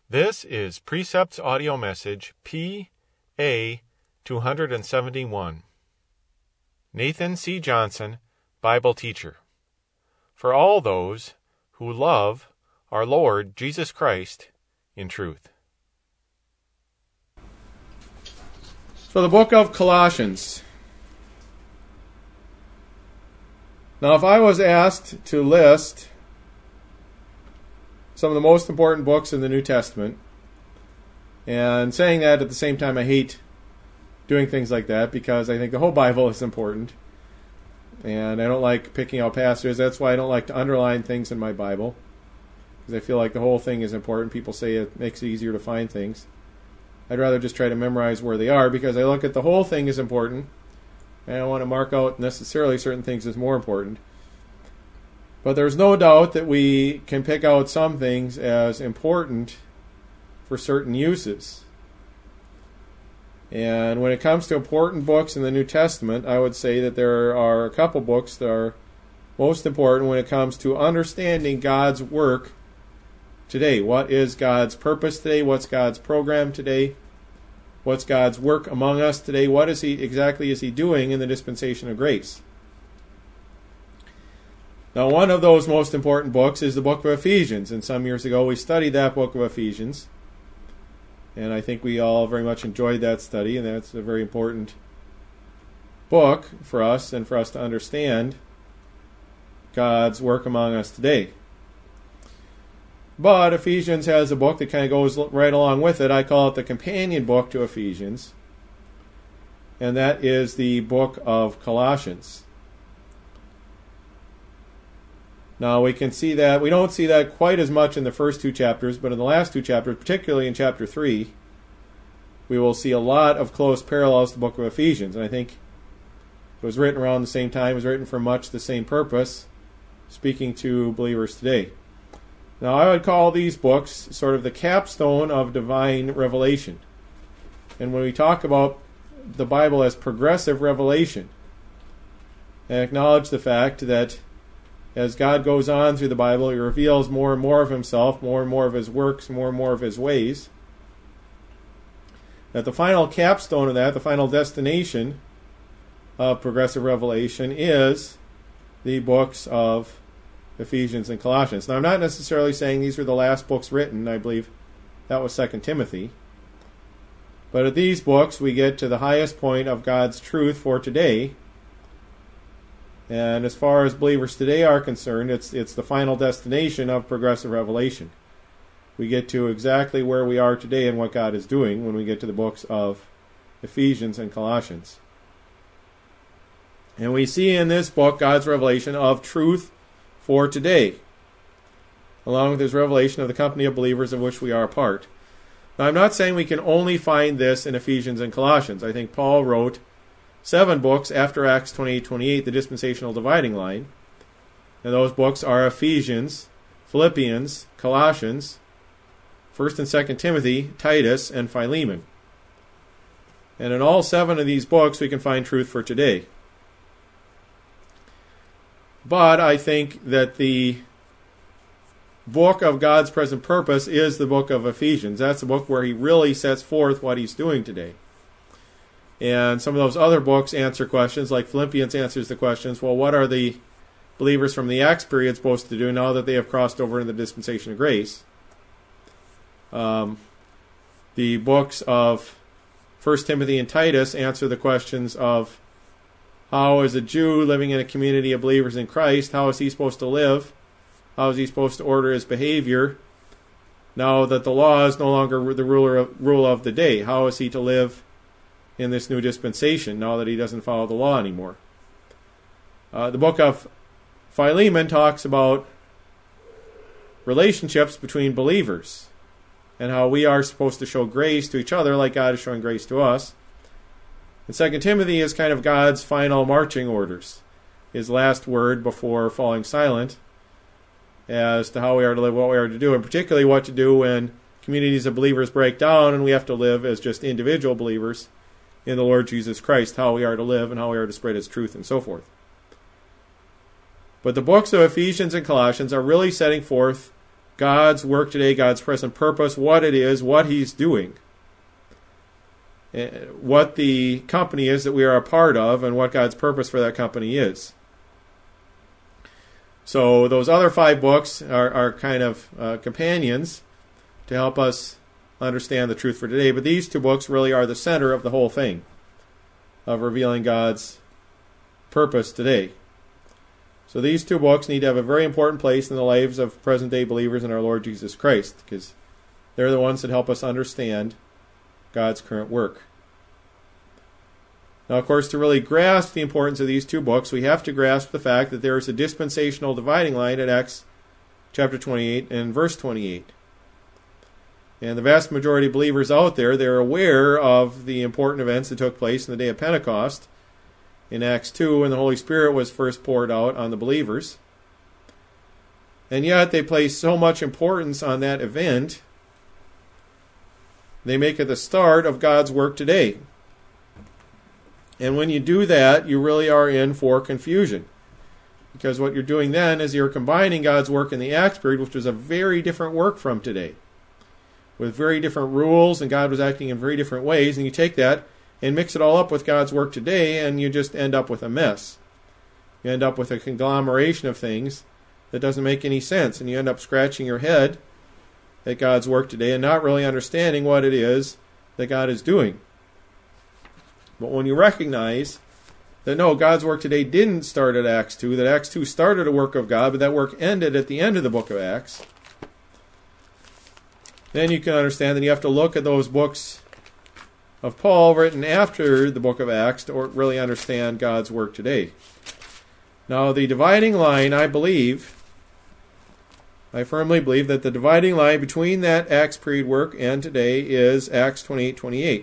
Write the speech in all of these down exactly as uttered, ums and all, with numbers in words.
This is Precepts Audio Message P A two seventy-one. Nathan C. Johnson, Bible Teacher. For all those who love our Lord Jesus Christ in truth. So the book of Colossians. Now, if I was asked to list some of the most important books in the New Testament, and saying that at the same time I hate doing things like that because I think the whole Bible is important, and I don't like picking out passages. That's why I don't like to underline things in my Bible, because I feel like the whole thing is important. People say it makes it easier to find things. I'd rather just try to memorize where they are, because I look at the whole thing is important, and I don't want to mark out necessarily certain things as more important. But there's no doubt that we can pick out some things as important for certain uses. And when it comes to important books in the New Testament, I would say that there are a couple books that are most important when it comes to understanding God's work today. What is God's purpose today? What's God's program today? What's God's work among us today? What is He exactly is He doing in the dispensation of grace? Now, one of those most important books is the book of Ephesians, and some years ago we studied that book of Ephesians, and I think we all very much enjoyed that study, and that's a very important book for us and for us to understand God's work among us today. But Ephesians has a book that kind of goes right along with it. I call it the companion book to Ephesians, and that is the book of Colossians. Now, we can see that, we don't see that quite as much in the first two chapters, but in the last two chapters, particularly in chapter three, we will see a lot of close parallels to the book of Ephesians. And I think it was written around the same time, it was written for much the same purpose, speaking to believers today. Now, I would call these books sort of the capstone of divine revelation. And when we talk about the Bible as progressive revelation, I acknowledge the fact that as God goes on through the Bible, He reveals more and more of Himself, more and more of His works, more and more of His ways. That the final capstone of that, the final destination of progressive revelation is the books of Ephesians and Colossians. Now, I'm not necessarily saying these were the last books written. I believe that was Second Timothy. But at these books, we get to the highest point of God's truth for today. And as far as believers today are concerned, it's it's the final destination of progressive revelation. We get to exactly where we are today and what God is doing when we get to the books of Ephesians and Colossians. And we see in this book God's revelation of truth for today, along with His revelation of the company of believers of which we are a part. Now, I'm not saying we can only find this in Ephesians and Colossians. I think Paul wrote seven books after Acts twenty-eight twenty-eight, the dispensational dividing line. And those books are Ephesians, Philippians, Colossians, First and Second Timothy, Titus, and Philemon. And in all seven of these books, we can find truth for today. But I think that the book of God's present purpose is the book of Ephesians. That's the book where He really sets forth what He's doing today. And some of those other books answer questions, like Philippians answers the questions, well, what are the believers from the Acts period supposed to do now that they have crossed over into the dispensation of grace? Um, the books of First Timothy and Titus answer the questions of how is a Jew living in a community of believers in Christ, how is he supposed to live? How is he supposed to order his behavior now that the law is no longer the ruler of, rule of the day? How is he to live in this new dispensation now that he doesn't follow the law anymore? Uh, the book of Philemon talks about relationships between believers and how we are supposed to show grace to each other like God is showing grace to us. And Second Timothy is kind of God's final marching orders, His last word before falling silent as to how we are to live, what we are to do, and particularly what to do when communities of believers break down and we have to live as just individual believers in the Lord Jesus Christ, how we are to live and how we are to spread His truth and so forth. But the books of Ephesians and Colossians are really setting forth God's work today, God's present purpose, what it is, what He's doing, what the company is that we are a part of, and what God's purpose for that company is. So those other five books are, are kind of uh, companions to help us understand the truth for today. But these two books really are the center of the whole thing, of revealing God's purpose today. So these two books need to have a very important place in the lives of present-day believers in our Lord Jesus Christ, because they're the ones that help us understand God's current work. Now, of course, to really grasp the importance of these two books, we have to grasp the fact that there is a dispensational dividing line at Acts chapter twenty-eight and verse twenty-eight. And the vast majority of believers out there, they're aware of the important events that took place in the day of Pentecost in Acts two, when the Holy Spirit was first poured out on the believers. And yet they place so much importance on that event, they make it the start of God's work today. And when you do that, you really are in for confusion. Because what you're doing then is you're combining God's work in the Acts period, which was a very different work from today, with very different rules, and God was acting in very different ways, and you take that and mix it all up with God's work today, and you just end up with a mess. You end up with a conglomeration of things that doesn't make any sense, and you end up scratching your head at God's work today and not really understanding what it is that God is doing. But when you recognize that no, God's work today didn't start at Acts two, that Acts two started a work of God, but that work ended at the end of the book of Acts, then you can understand that you have to look at those books of Paul written after the book of Acts to really understand God's work today. Now, the dividing line, I believe, I firmly believe that the dividing line between that Acts period work and today is Acts twenty-eight twenty-eight,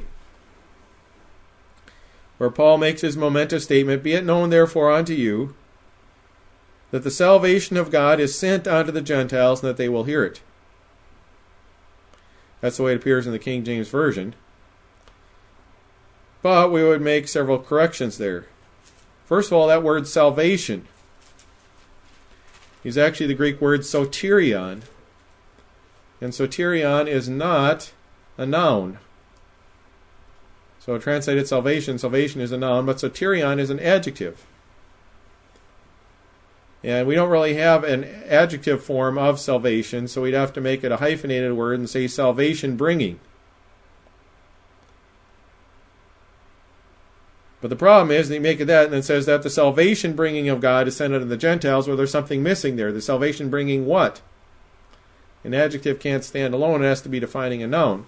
where Paul makes his momentous statement, "Be it known therefore unto you that the salvation of God is sent unto the Gentiles, and that they will hear it." That's the way it appears in the King James Version. But we would make several corrections there. First of all, that word salvation is actually the Greek word soterion. And soterion is not a noun. So translated salvation, salvation is a noun, but soterion is an adjective. And we don't really have an adjective form of salvation, so we'd have to make it a hyphenated word and say salvation bringing. But the problem is, they make it that, and it says that the salvation bringing of God is sent unto the Gentiles, where there's something missing there. The salvation bringing what? An adjective can't stand alone, it has to be defining a noun.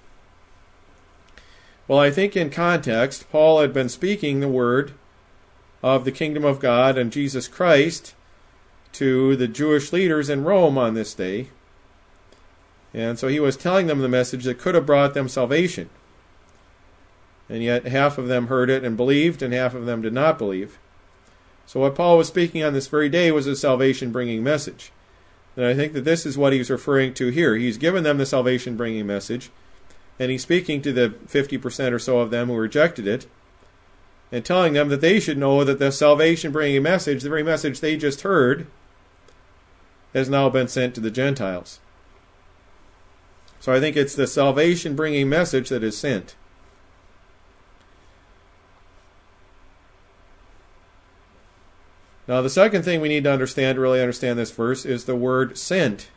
Well, I think in context, Paul had been speaking the word of the kingdom of God and Jesus Christ to the Jewish leaders in Rome on this day. And so he was telling them the message that could have brought them salvation. And yet half of them heard it and believed, and half of them did not believe. So what Paul was speaking on this very day was a salvation-bringing message. And I think that this is what he's referring to here. He's given them the salvation-bringing message, and he's speaking to the fifty percent or so of them who rejected it, and telling them that they should know that the salvation-bringing message, the very message they just heard, has now been sent to the Gentiles. So I think it's the salvation-bringing message that is sent. Now, the second thing we need to understand to really understand this verse is the word sent.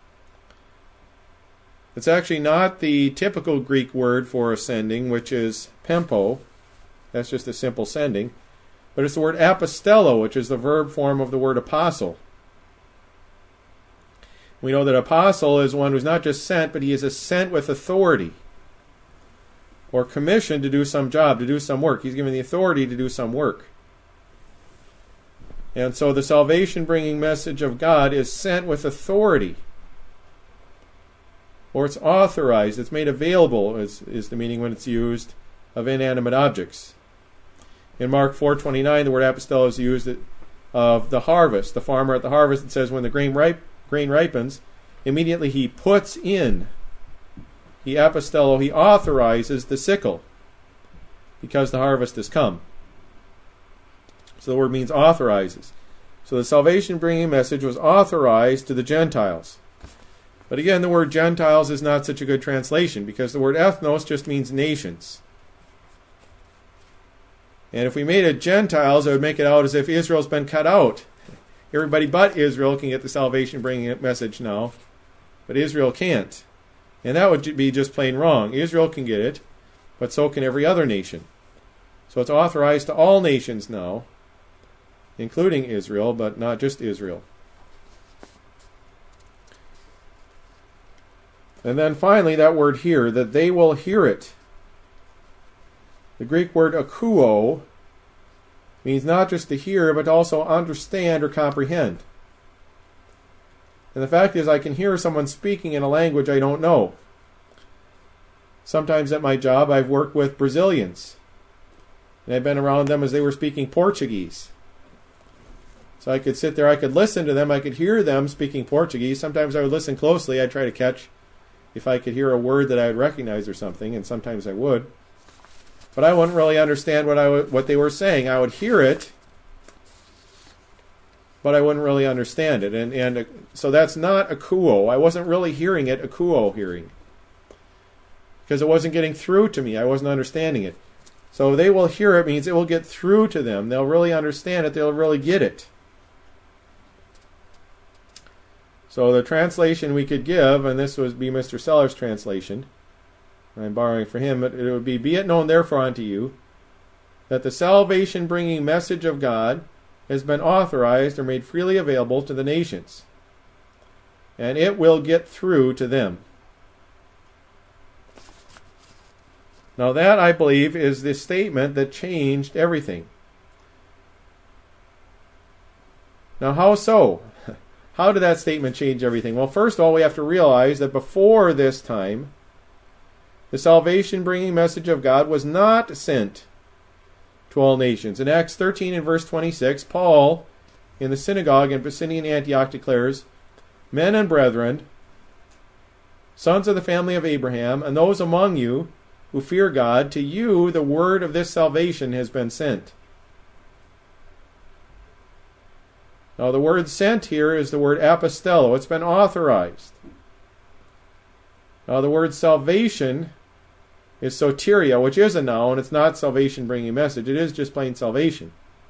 It's actually not the typical Greek word for ascending, which is pempo. That's just a simple sending. But it's the word apostello, which is the verb form of the word apostle. We know that apostle is one who's not just sent, but he is a sent with authority, or commissioned to do some job, to do some work. He's given the authority to do some work. And so the salvation-bringing message of God is sent with authority. Or it's authorized, it's made available, is, is the meaning when it's used of inanimate objects. In Mark four twenty-nine, the word apostello is used of the harvest. The farmer at the harvest, it says when the grain, ripe, grain ripens, immediately he puts in, he apostello, he authorizes the sickle, because the harvest has come. So the word means authorizes. So the salvation-bringing message was authorized to the Gentiles. But again, the word Gentiles is not such a good translation because the word ethnos just means nations. And if we made it Gentiles, it would make it out as if Israel's been cut out. Everybody but Israel can get the salvation-bringing message now, but Israel can't. And that would be just plain wrong. Israel can get it, but so can every other nation. So it's authorized to all nations now, including Israel, but not just Israel. And then finally, that word here, that they will hear it. The Greek word akuo means not just to hear, but to also understand or comprehend. And the fact is, I can hear someone speaking in a language I don't know. Sometimes at my job, I've worked with Brazilians, and I've been around them as they were speaking Portuguese. So I could sit there, I could listen to them, I could hear them speaking Portuguese. Sometimes I would listen closely, I'd try to catch if I could hear a word that I would recognize or something, and sometimes I would. But I wouldn't really understand what I w- what they were saying. I would hear it, but I wouldn't really understand it. And and uh, so that's not akuo. I wasn't really hearing it, akuo hearing, because it wasn't getting through to me. I wasn't understanding it. So they will hear it means it will get through to them. They'll really understand it. They'll really get it. So the translation we could give, and this would be Mister Seller's translation, I'm borrowing from him, it would be, "Be it known therefore unto you, that the salvation-bringing message of God has been authorized or made freely available to the nations, and it will get through to them." Now that, I believe, is the statement that changed everything. Now how so? How did that statement change everything? Well, first of all, we have to realize that before this time, the salvation-bringing message of God was not sent to all nations. In Acts thirteen and verse twenty-six, Paul, in the synagogue in Pisidian Antioch, declares, "Men and brethren, sons of the family of Abraham, and those among you who fear God, to you the word of this salvation has been sent." Now the word sent here is the word apostello. It's been authorized. Now the word salvation is soteria, which is a noun. It's not salvation-bringing message. It is just plain salvation.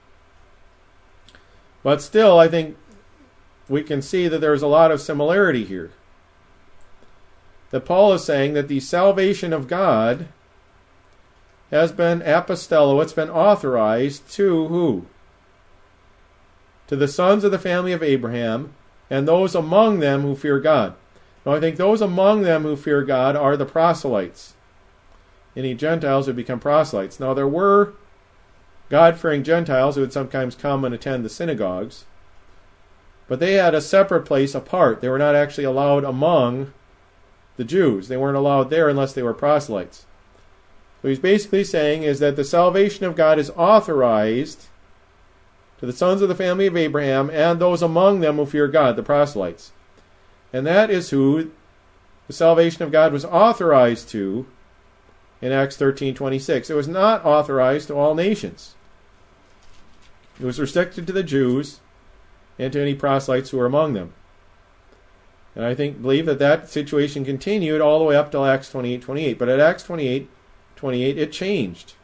But still, I think we can see that there's a lot of similarity here. That Paul is saying that the salvation of God has been apostello. It's been authorized to who? To the sons of the family of Abraham, and those among them who fear God. Now I think those among them who fear God are the proselytes. Any Gentiles would become proselytes. Now there were God-fearing Gentiles who would sometimes come and attend the synagogues, but they had a separate place apart. They were not actually allowed among the Jews. They weren't allowed there unless they were proselytes. What he's basically saying is that the salvation of God is authorized to the sons of the family of Abraham and those among them who fear God, the proselytes. And that is who the salvation of God was authorized to in Acts thirteen twenty-six. It was not authorized to all nations. It was restricted to the Jews and to any proselytes who were among them. And I think believe that that situation continued all the way up till Acts twenty-eight twenty-eight. But at Acts twenty-eight twenty-eight, it changed.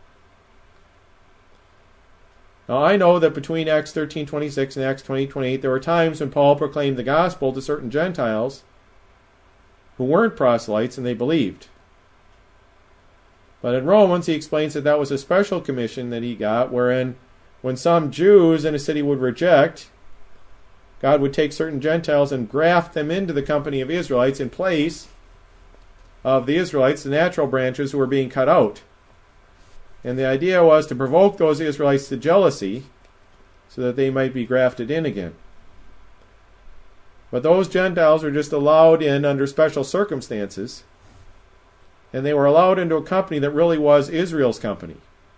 Now I know that between Acts thirteen twenty-six and Acts twenty twenty-eight, there were times when Paul proclaimed the gospel to certain Gentiles who weren't proselytes and they believed. But in Romans, he explains that that was a special commission that he got, wherein when some Jews in a city would reject, God would take certain Gentiles and graft them into the company of Israelites in place of the Israelites, the natural branches who were being cut out. And the idea was to provoke those Israelites to jealousy so that they might be grafted in again. But those Gentiles were just allowed in under special circumstances, and they were allowed into a company that really was Israel's company.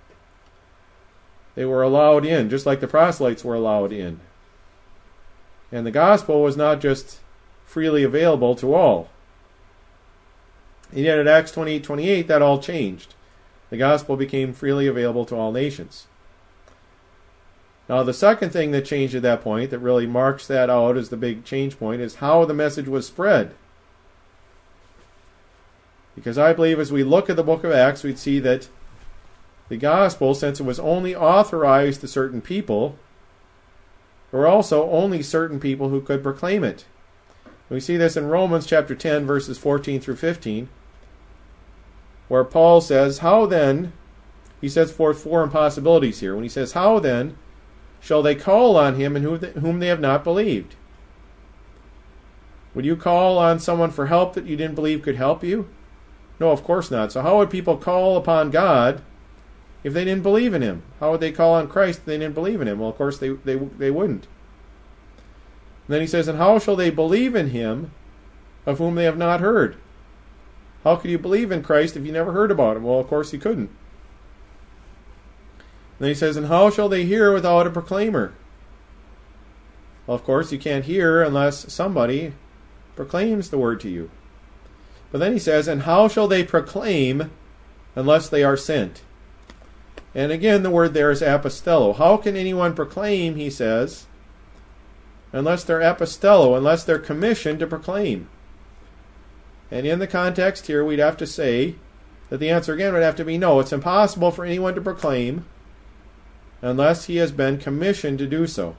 They were allowed in, just like the proselytes were allowed in. And the gospel was not just freely available to all. And yet at Acts twenty-eight twenty-eight, that all changed. The gospel became freely available to all nations. Now the second thing that changed at that point, that really marks that out as the big change point, is how the message was spread. Because I believe as we look at the book of Acts, we'd see that the gospel, since it was only authorized to certain people, there were also only certain people who could proclaim it. We see this in Romans chapter ten, verses fourteen through fifteen, where Paul says, How then, he sets forth four impossibilities here, when he says, How then shall they call on him in whom they have not believed? Would you call on someone for help that you didn't believe could help you? No, of course not. So how would people call upon God if they didn't believe in him? How would they call on Christ if they didn't believe in him? Well, of course, they, they, they wouldn't. And then he says, And how shall they believe in him of whom they have not heard? How could you believe in Christ if you never heard about him? Well, of course you couldn't. And then he says, And how shall they hear without a proclaimer? Well, of course, you can't hear unless somebody proclaims the word to you. But then he says, And how shall they proclaim unless they are sent? And again, the word there is apostello. How can anyone proclaim, he says, unless they're apostello, unless they're commissioned to proclaim? And in the context here, we'd have to say that the answer again would have to be no. It's impossible for anyone to proclaim unless he has been commissioned to do so.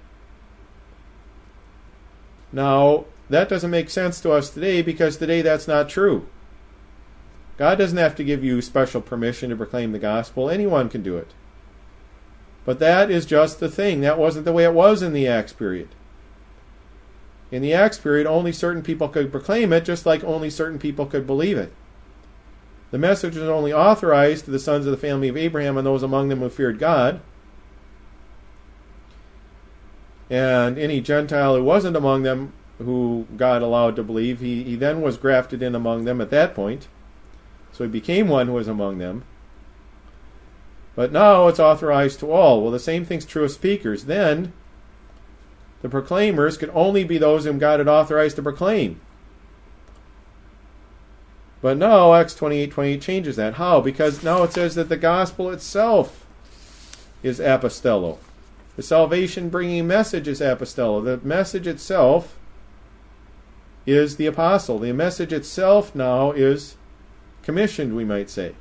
Now, that doesn't make sense to us today because today that's not true. God doesn't have to give you special permission to proclaim the gospel. Anyone can do it. But that is just the thing. That wasn't the way it was in the Acts period. In the Acts period, only certain people could proclaim it, just like only certain people could believe it. The message was only authorized to the sons of the family of Abraham and those among them who feared God. And any Gentile who wasn't among them who God allowed to believe, he, he then was grafted in among them at that point. So he became one who was among them. But now it's authorized to all. Well, the same thing's true of speakers. Then the proclaimers could only be those whom God had authorized to proclaim. But now Acts twenty-eight twenty-eight changes that. How? Because now it says that the gospel itself is apostello. The salvation-bringing message is apostello. The message itself is the apostle. The message itself now is commissioned, we might say.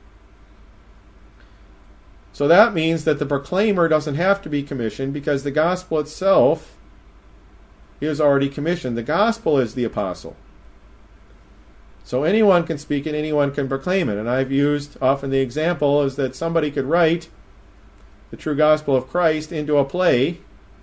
So that means that the proclaimer doesn't have to be commissioned because the gospel itself is already commissioned. The gospel is the apostle. So anyone can speak and anyone can proclaim it. And I've used often the example is that somebody could write the true gospel of Christ into a play,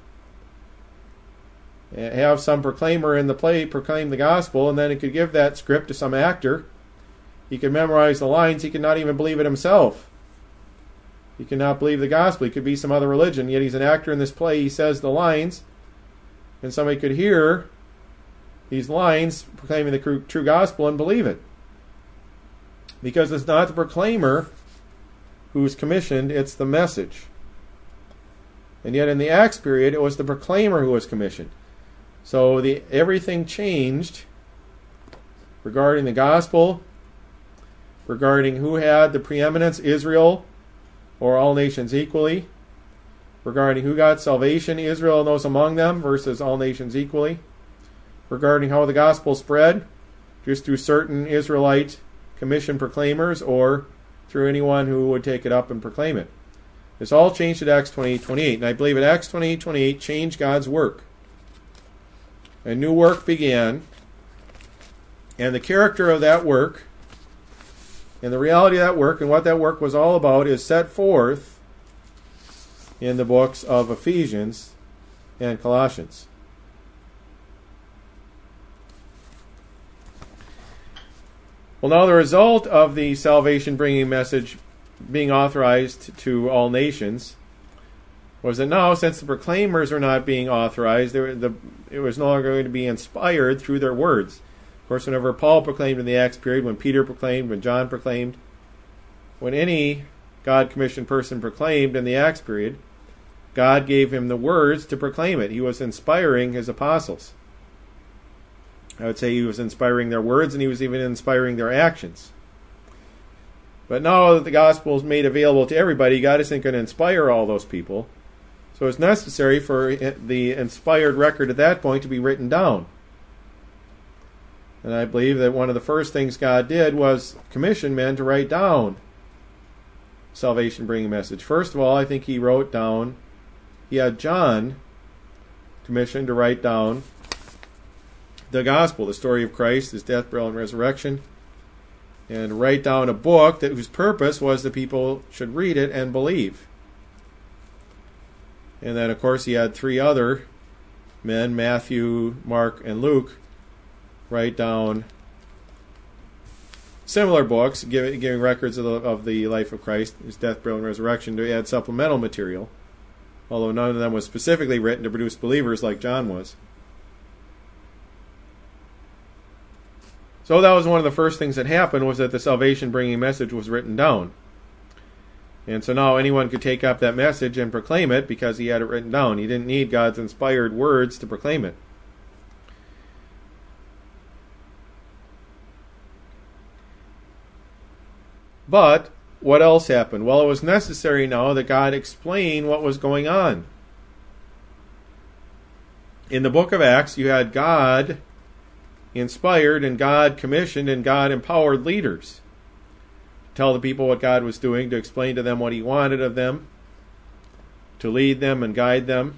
have some proclaimer in the play proclaim the gospel, and then it could give that script to some actor. He could memorize the lines. He could not even believe it himself. He could not believe the gospel. He could be some other religion, yet he's an actor in this play. He says the lines, and somebody could hear these lines proclaiming the true gospel and believe it. Because it's not the proclaimer who's commissioned, it's the message. And yet in the Acts period, it was the proclaimer who was commissioned. So the everything changed regarding the gospel, regarding who had the preeminence, Israel or all nations equally, regarding who got salvation, Israel and those among them versus all nations equally, regarding how the gospel spread, just through certain Israelite commissioned proclaimers or through anyone who would take it up and proclaim it. This all changed at Acts twenty-eight twenty-eight, and I believe at Acts twenty-eight twenty-eight changed God's work. A new work began, and the character of that work and the reality of that work and what that work was all about is set forth in the books of Ephesians and Colossians. Well, now the result of the salvation-bringing message being authorized to all nations was that now, since the proclaimers are not being authorized, the, it was no longer going to be inspired through their words. Of course, whenever Paul proclaimed in the Acts period, when Peter proclaimed, when John proclaimed, when any God-commissioned person proclaimed in the Acts period, God gave him the words to proclaim it. He was inspiring his apostles. I would say he was inspiring their words, and he was even inspiring their actions. But now that the gospel is made available to everybody, God isn't going to inspire all those people. So it's necessary for the inspired record at that point to be written down. And I believe that one of the first things God did was commission men to write down salvation-bringing message. First of all, I think he wrote down, he had John commissioned to write down the gospel, the story of Christ, his death, burial, and resurrection, and write down a book that whose purpose was that people should read it and believe. And then, of course, he had three other men, Matthew, Mark, and Luke, write down similar books, giving, giving records of the, of the life of Christ, his death, burial, and resurrection, to add supplemental material, although none of them was specifically written to produce believers like John was. So that was one of the first things that happened, was that the salvation-bringing message was written down. And so now anyone could take up that message and proclaim it because he had it written down. He didn't need God's inspired words to proclaim it. But what else happened? Well, it was necessary now that God explain what was going on. In the book of Acts, you had God inspired and God commissioned and God empowered leaders to tell the people what God was doing, to explain to them what he wanted of them, to lead them and guide them.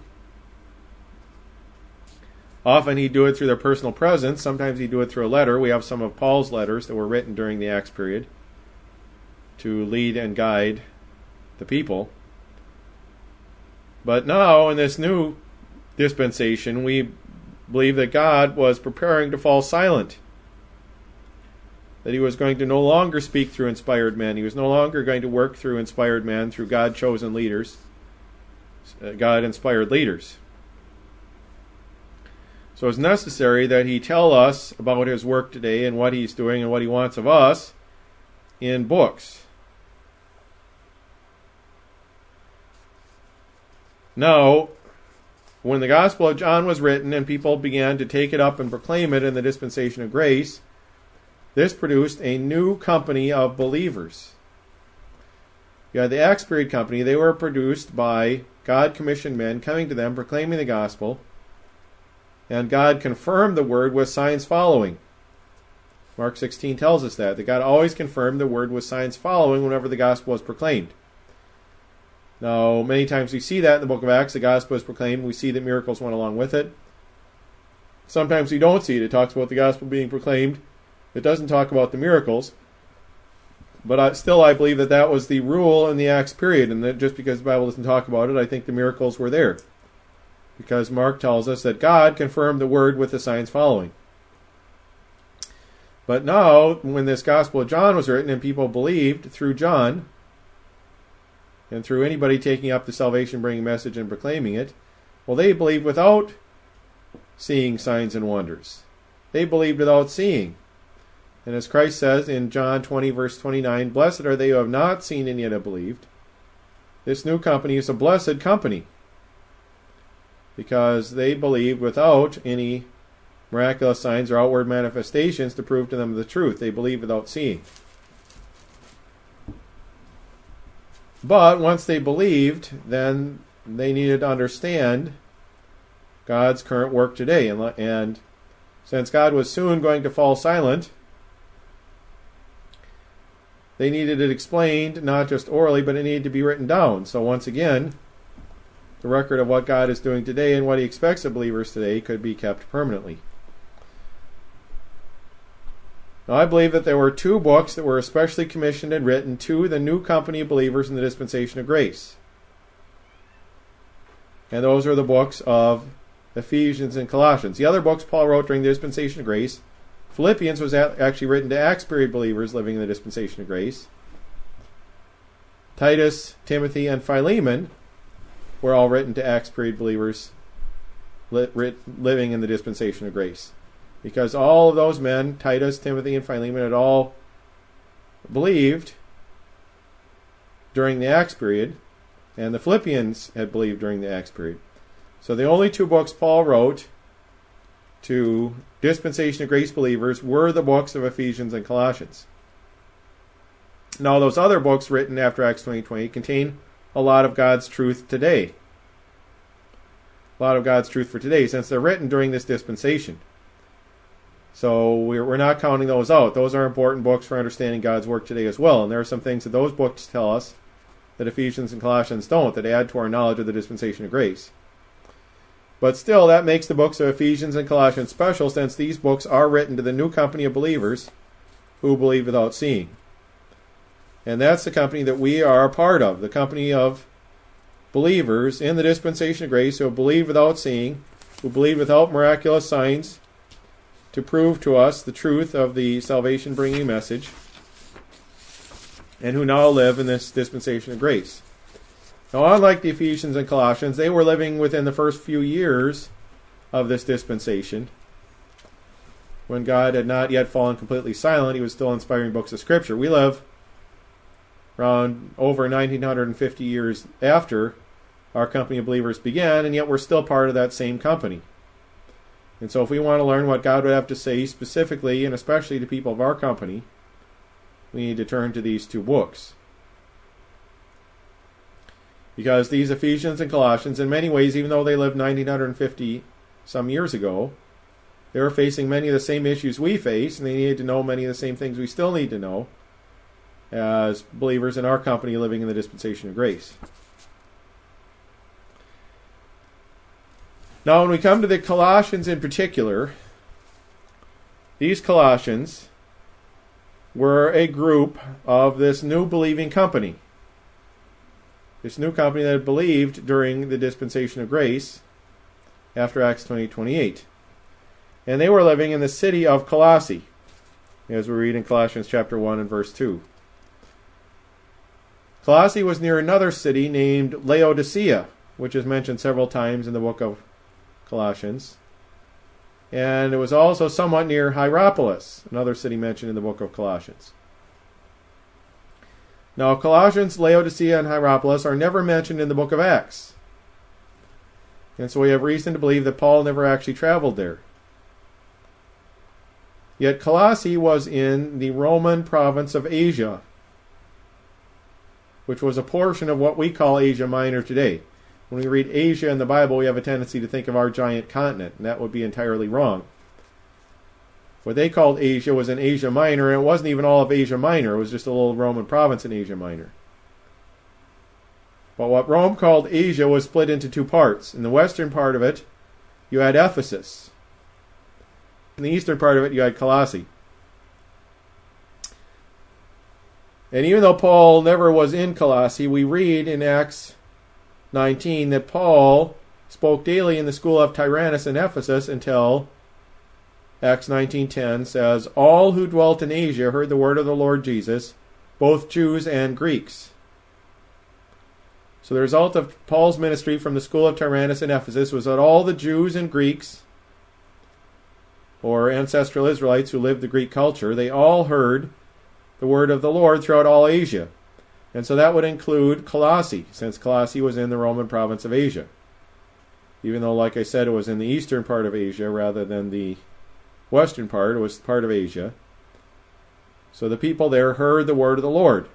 Often he'd do it through their personal presence. Sometimes he'd do it through a letter. We have some of Paul's letters that were written during the Acts period to lead and guide the people. But now, in this new dispensation, we believe that God was preparing to fall silent. That he was going to no longer speak through inspired men. He was no longer going to work through inspired men, through God-chosen leaders, God-inspired leaders. So it's necessary that he tell us about his work today and what he's doing and what he wants of us in books. Now, when the Gospel of John was written and people began to take it up and proclaim it in the dispensation of grace, this produced a new company of believers. You had the Acts period company. They were produced by God-commissioned men coming to them, proclaiming the gospel, and God confirmed the word with signs following. Mark sixteen tells us that, that God always confirmed the word with signs following whenever the gospel was proclaimed. Now, many times we see that in the book of Acts. The gospel is proclaimed. We see that miracles went along with it. Sometimes we don't see it. It talks about the gospel being proclaimed. It doesn't talk about the miracles. But I, still, I believe that that was the rule in the Acts period. And that just because the Bible doesn't talk about it, I think the miracles were there. Because Mark tells us that God confirmed the word with the signs following. But now, when this Gospel of John was written and people believed through John, and through anybody taking up the salvation-bringing message and proclaiming it, well, they believed without seeing signs and wonders. They believed without seeing. And as Christ says in John twenty, verse twenty-nine, "Blessed are they who have not seen and yet have believed." This new company is a blessed company, because they believed without any miraculous signs or outward manifestations to prove to them the truth. They believed without seeing. But once they believed, then they needed to understand God's current work today. And, and since God was soon going to fall silent, they needed it explained, not just orally, but it needed to be written down. So once again, the record of what God is doing today and what he expects of believers today could be kept permanently. Now, I believe that there were two books that were especially commissioned and written to the new company of believers in the dispensation of grace. And those are the books of Ephesians and Colossians. The other books Paul wrote during the dispensation of grace, Philippians was actually written to Acts period believers living in the dispensation of grace. Titus, Timothy, and Philemon were all written to Acts period believers li- writ- living in the dispensation of grace. Because all of those men, Titus, Timothy, and Philemon, had all believed during the Acts period, and the Philippians had believed during the Acts period. So the only two books Paul wrote to dispensation of grace believers were the books of Ephesians and Colossians. Now, those other books written after Acts twenty twenty contain a lot of God's truth today. A lot of God's truth for today, since they're written during this dispensation. So we're, we're not counting those out. Those are important books for understanding God's work today as well. And there are some things that those books tell us that Ephesians and Colossians don't, that add to our knowledge of the dispensation of grace. But still, that makes the books of Ephesians and Colossians special, since these books are written to the new company of believers who believe without seeing. And that's the company that we are a part of, the company of believers in the dispensation of grace who believe without seeing, who believe without miraculous signs to prove to us the truth of the salvation-bringing message, and who now live in this dispensation of grace. Now, unlike the Ephesians and Colossians, they were living within the first few years of this dispensation, when God had not yet fallen completely silent. He was still inspiring books of Scripture. We live around over nineteen fifty years after our company of believers began, and yet we're still part of that same company. And so if we want to learn what God would have to say specifically, and especially to people of our company, we need to turn to these two books. Because these Ephesians and Colossians, in many ways, even though they lived nineteen fifty some years ago, they were facing many of the same issues we face, and they needed to know many of the same things we still need to know as believers in our company living in the dispensation of grace. Now, when we come to the Colossians in particular, these Colossians were a group of this new believing company. This new company that had believed during the dispensation of grace after Acts twenty twenty-eight. And they were living in the city of Colossae, as we read in Colossians chapter one and verse two. Colossae was near another city named Laodicea, which is mentioned several times in the book of Colossians. And it was also somewhat near Hierapolis, another city mentioned in the book of Colossians. Now, Colossians, Laodicea, and Hierapolis are never mentioned in the book of Acts. And so we have reason to believe that Paul never actually traveled there. Yet Colossae was in the Roman province of Asia, which was a portion of what we call Asia Minor today. When we read Asia in the Bible, we have a tendency to think of our giant continent, and that would be entirely wrong. What they called Asia was in Asia Minor, and it wasn't even all of Asia Minor. It was just a little Roman province in Asia Minor. But what Rome called Asia was split into two parts. In the western part of it, you had Ephesus. In the eastern part of it, you had Colossae. And even though Paul never was in Colossae, we read in Acts nineteen that Paul spoke daily in the school of Tyrannus in Ephesus until Acts nineteen ten says, "All who dwelt in Asia heard the word of the Lord Jesus, both Jews and Greeks." So the result of Paul's ministry from the school of Tyrannus in Ephesus was that all the Jews and Greeks, or ancestral Israelites who lived the Greek culture, they all heard the word of the Lord throughout all Asia. And so that would include Colossae, since Colossae was in the Roman province of Asia. Even though, like I said, it was in the eastern part of Asia rather than the western part, it was part of Asia. So the people there heard the word of the Lord.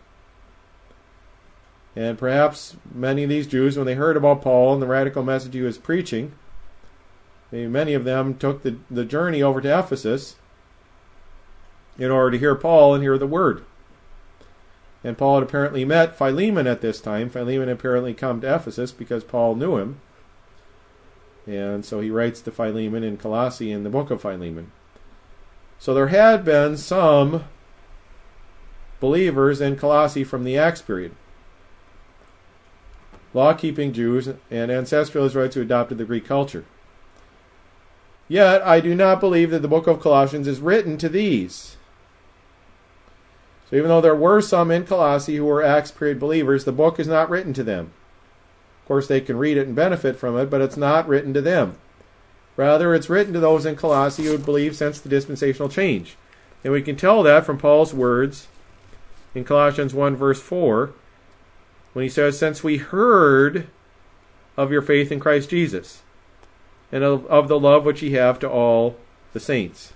And perhaps many of these Jews, when they heard about Paul and the radical message he was preaching, they, many of them took the, the journey over to Ephesus in order to hear Paul and hear the word. And Paul had apparently met Philemon at this time. Philemon had apparently come to Ephesus because Paul knew him. And so he writes to Philemon in Colossae in the book of Philemon. So there had been some believers in Colossae from the Acts period. Law-keeping Jews and ancestral Israelites who adopted the Greek culture. Yet, I do not believe that the book of Colossians is written to these. So even though there were some in Colossae who were Acts period believers, the book is not written to them. Of course, they can read it and benefit from it, but it's not written to them. Rather, it's written to those in Colossae who would believe since the dispensational change. And we can tell that from Paul's words in Colossians one verse four, when he says, "Since we heard of your faith in Christ Jesus, and of, of the love which ye have to all the saints."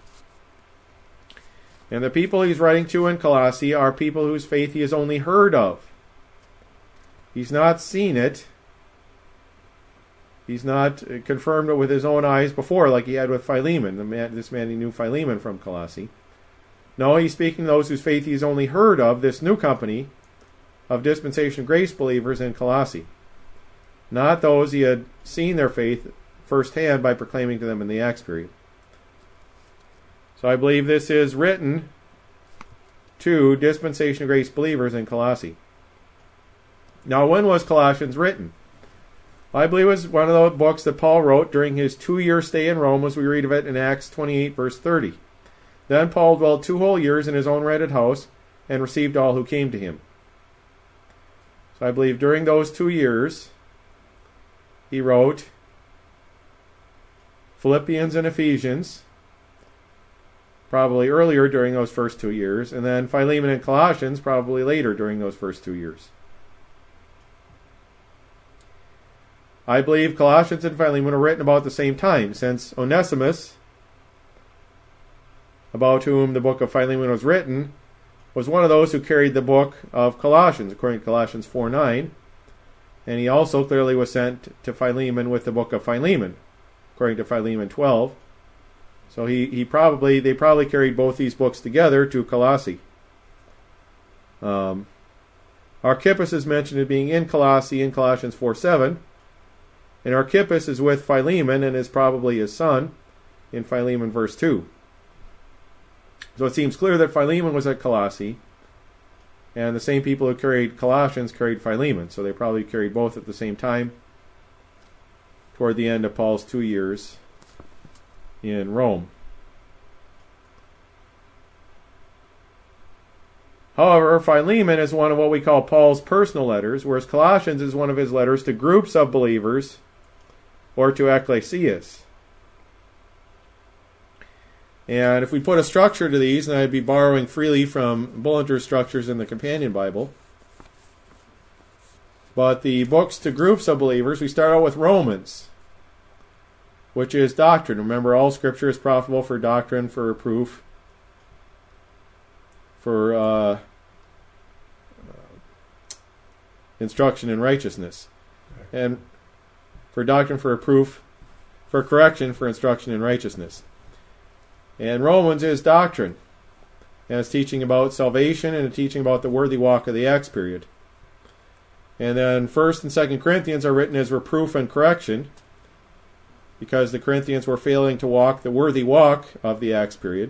And the people he's writing to in Colossae are people whose faith he has only heard of. He's not seen it. He's not confirmed it with his own eyes before, like he had with Philemon. The man, this man, he knew Philemon from Colossae. No, he's speaking to those whose faith he's only heard of, this new company of dispensation grace believers in Colossae. Not those he had seen their faith firsthand by proclaiming to them in the Acts period. So I believe this is written to dispensation of grace believers in Colossae. Now, when was Colossians written? I believe it was one of the books that Paul wrote during his two-year stay in Rome, as we read of it in Acts twenty-eight, verse thirty. Then Paul dwelt two whole years in his own rented house and received all who came to him. So I believe during those two years, he wrote Philippians and Ephesians, probably earlier during those first two years, and then Philemon and Colossians probably later during those first two years. I believe Colossians and Philemon were written about the same time, since Onesimus, about whom the book of Philemon was written, was one of those who carried the book of Colossians, according to Colossians four nine, and he also clearly was sent to Philemon with the book of Philemon, according to Philemon twelve. So he, he probably they probably carried both these books together to Colossae. Um, Archippus is mentioned as being in Colossae in Colossians four seven. And Archippus is with Philemon and is probably his son in Philemon verse two. So it seems clear that Philemon was at Colossae, and the same people who carried Colossians carried Philemon. So they probably carried both at the same time toward the end of Paul's two years in Rome. However, Philemon is one of what we call Paul's personal letters, whereas Colossians is one of his letters to groups of believers or to ecclesias. And if we put a structure to these, and I'd be borrowing freely from Bullinger's structures in the Companion Bible, but the books to groups of believers, we start out with Romans, which is doctrine. Remember, all Scripture is profitable for doctrine, for reproof, for uh, instruction in righteousness, and for doctrine, for reproof, for correction, for instruction in righteousness. And Romans is doctrine, and it's teaching about salvation and it's teaching about the worthy walk of the Acts period. And then First and Second Corinthians are written as reproof and correction, because the Corinthians were failing to walk the worthy walk of the Acts period.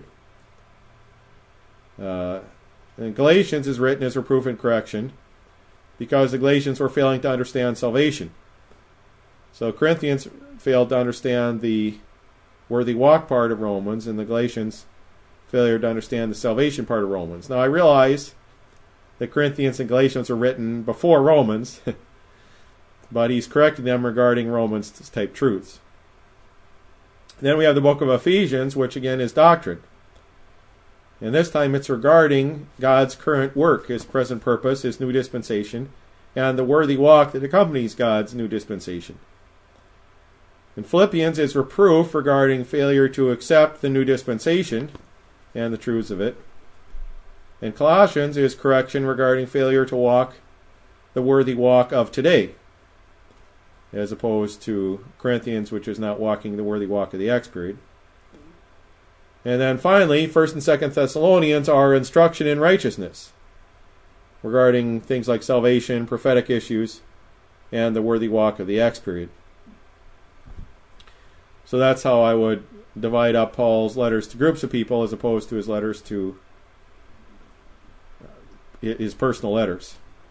Uh, and Galatians is written as reproof and correction, because the Galatians were failing to understand salvation. So Corinthians failed to understand the worthy walk part of Romans, and the Galatians failure to understand the salvation part of Romans. Now I realize that Corinthians and Galatians are written before Romans, but he's correcting them regarding Romans type truths. Then we have the book of Ephesians, which again is doctrine. And this time it's regarding God's current work, his present purpose, his new dispensation, and the worthy walk that accompanies God's new dispensation. In Philippians is reproof regarding failure to accept the new dispensation and the truths of it. And Colossians is correction regarding failure to walk the worthy walk of today, as opposed to Corinthians, which is not walking the worthy walk of the Acts period. And then finally, First and Second Thessalonians are instruction in righteousness, regarding things like salvation, prophetic issues, and the worthy walk of the Acts period. So that's how I would divide up Paul's letters to groups of people as opposed to his letters to his personal letters.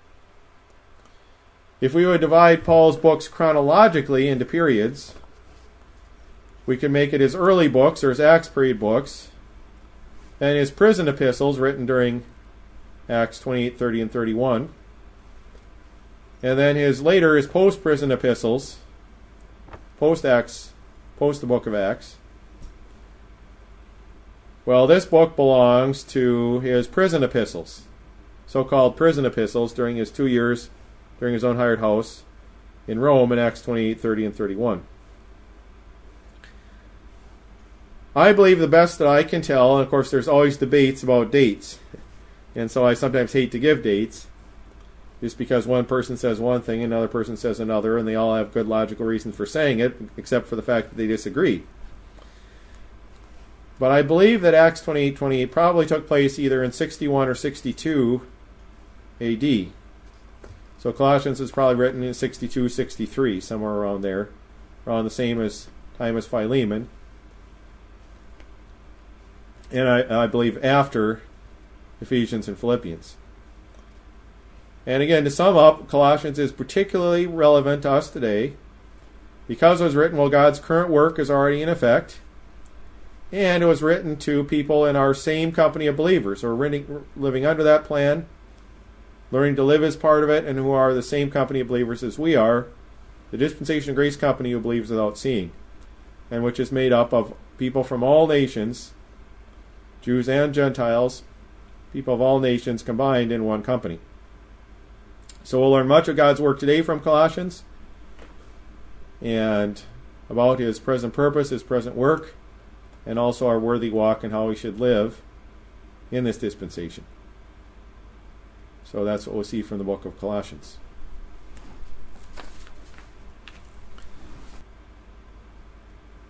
If we would divide Paul's books chronologically into periods, we can make it his early books, or his Acts period books, and his prison epistles written during Acts twenty-eight, thirty, and thirty-one. And then his later, his post-prison epistles, post-Acts, post the book of Acts. Well, this book belongs to his prison epistles, so-called prison epistles, during his two years, during his own hired house in Rome in Acts twenty-eight, thirty, and thirty-one. I believe the best that I can tell, and of course there's always debates about dates, and so I sometimes hate to give dates, just because one person says one thing, another person says another, and they all have good logical reasons for saying it, except for the fact that they disagree. But I believe that Acts twenty-eight twenty-eight probably took place either in sixty-one or sixty-two A D. So Colossians is probably written in sixty-two sixty-three, somewhere around there, around the same as time as Philemon. And I, I believe after Ephesians and Philippians. And again, to sum up, Colossians is particularly relevant to us today because it was written while God's current work is already in effect, and it was written to people in our same company of believers who are living under that plan, learning to live as part of it, and who are the same company of believers as we are, the Dispensation of Grace company who believes without seeing, and which is made up of people from all nations, Jews and Gentiles, people of all nations combined in one company. So we'll learn much of God's work today from Colossians, and about His present purpose, His present work, and also our worthy walk and how we should live in this dispensation. So that's what we'll see from the book of Colossians.